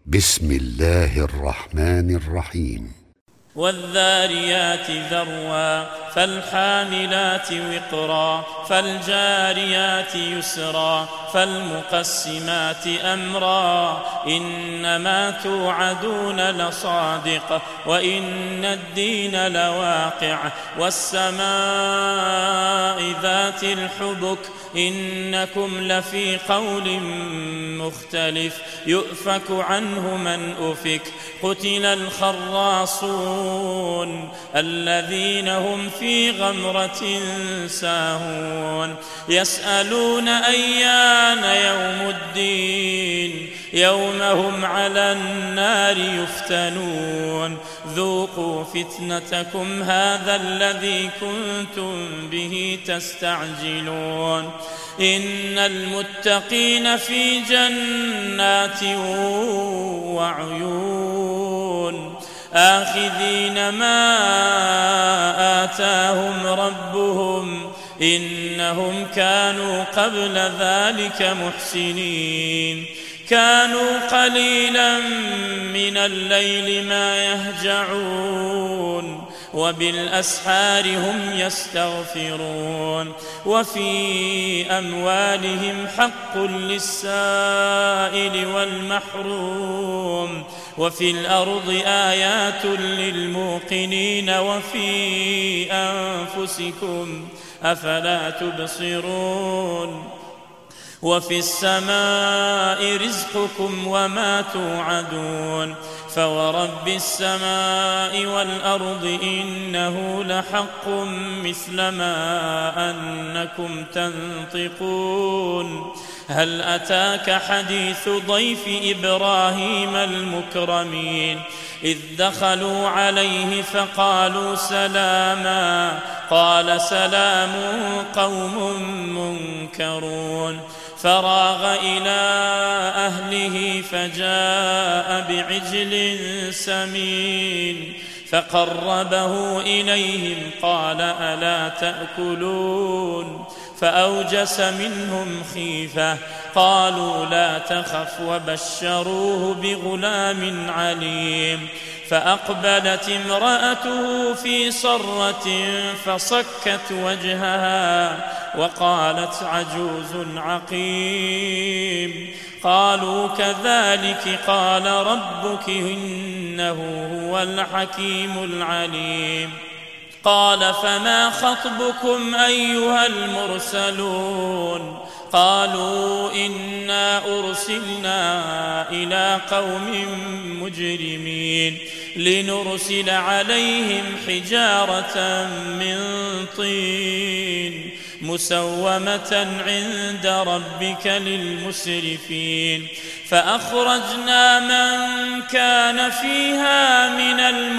بسم الله الرحمن الرحيم والذاريات ذروا فالحاملات وقرا فالجاريات يسرا فالمقسمات أمرا إنما توعدون لصادق وإن الدين لواقع والسماء ذات الحبك إنكم لفي قول مختلف يؤفك عنه من أفك قتل الخراصون الذين هم في غمرة ساهون يسألون أيان يوم الدين يوم هم على النار يفتنون ذوقوا فتنتكم هذا الذي كنتم به تستعجلون إن المتقين في جنات وعيون آخذين ما آتاهم ربهم إنهم كانوا قبل ذلك محسنين كانوا قليلا من الليل ما يهجعون وبالأسحار هم يستغفرون وفي أموالهم حق للسائل والمحروم وفي الأرض آيات للموقنين وفي أنفسكم أفلا تبصرون وفي السماء رزقكم وما توعدون فورب السماء والأرض إنه لحق مثل ما أنكم تنطقون هل أتاك حديث ضيف إبراهيم المكرمين إذ دخلوا عليه فقالوا سلاما قال سلام قوم منكرون فراغ إلى أهله فجاء بعجل سمين فقربه إليهم قال ألا تأكلون فأوجس منهم خيفة قالوا لا تخف وبشروه بغلام عليم فأقبلت امرأته في صرة فصكت وجهها وقالت عجوز عقيم قالوا كذلك قال ربك إنه هو الحكيم العليم قال فما خطبكم أيها المرسلون قالوا إنا أرسلنا إلى قوم مجرمين لنرسل عليهم حجارة من طين مسومة عند ربك للمسرفين فأخرجنا من كان فيها من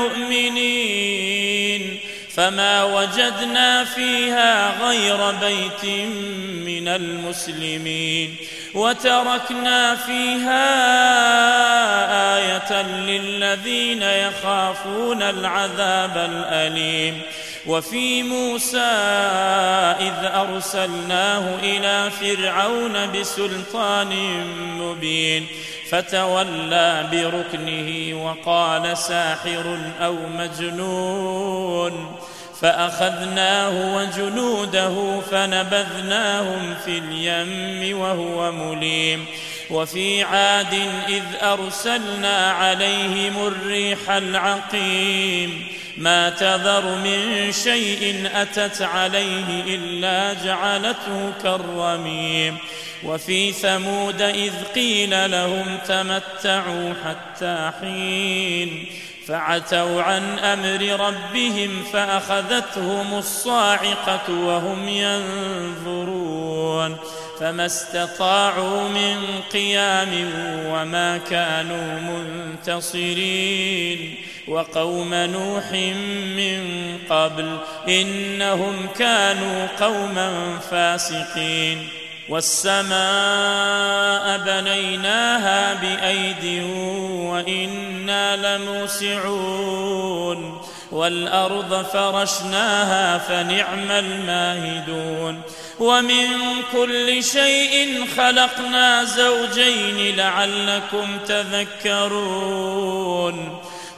المؤمنين فما وجدنا فيها غير بيت من المسلمين وتركنا فيها آية للذين يخافون العذاب الأليم وفي موسى إذ أرسلناه إلى فرعون بسلطان مبين فتولى بركنه وقال ساحر أو مجنون فأخذناه وجنوده فنبذناهم في اليم وهو مليم وفي عاد إذ أرسلنا عليهم الريح العقيم ما تذر من شيء أتت عليه إلا جعلته كالرميم وفي ثمود إذ قيل لهم تمتعوا حتى حين فعتوا عن أمر ربهم فأخذتهم الصاعقة وهم ينظرون فما استطاعوا من قيام وما كانوا منتصرين وقوم نوح من قبل إنهم كانوا قوما فاسقين والسماء بنيناها بأيد وإنا لموسعون والأرض فرشناها فنعم الماهدون ومن كل شيء خلقنا زوجين لعلكم تذكرون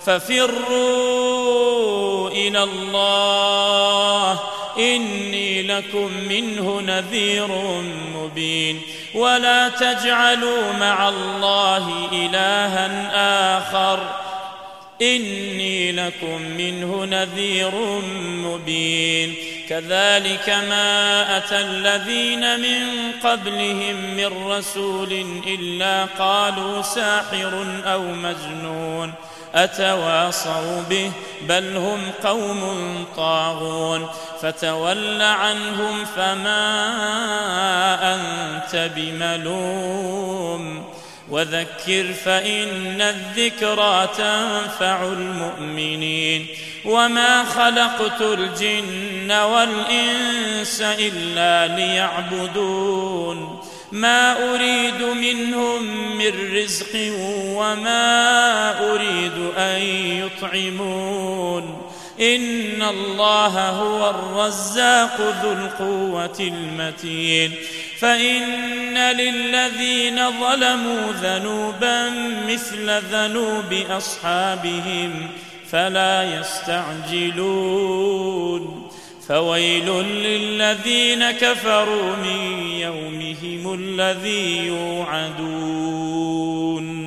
ففروا إلى الله إني لكم منه نذير مبين ولا تجعلوا مع الله إلها آخر إني لكم منه نذير مبين كذلك ما أتى الذين من قبلهم من رسول إلا قالوا ساحر أو مجنون أتواصوا به بل هم قوم طاغون فتول عنهم فما أنت بملوم وذكر فإن الذكرى تنفع المؤمنين وما خلقت الجن والإنس إلا ليعبدون ما أريد منهم من رزق وما أريد أن يطعمون إن الله هو الرزاق ذو القوة المتين فإن للذين ظلموا ذنوبا مثل ذنوب أصحابهم فلا يستعجلون فويل للذين كفروا من يومهم الذي يوعدون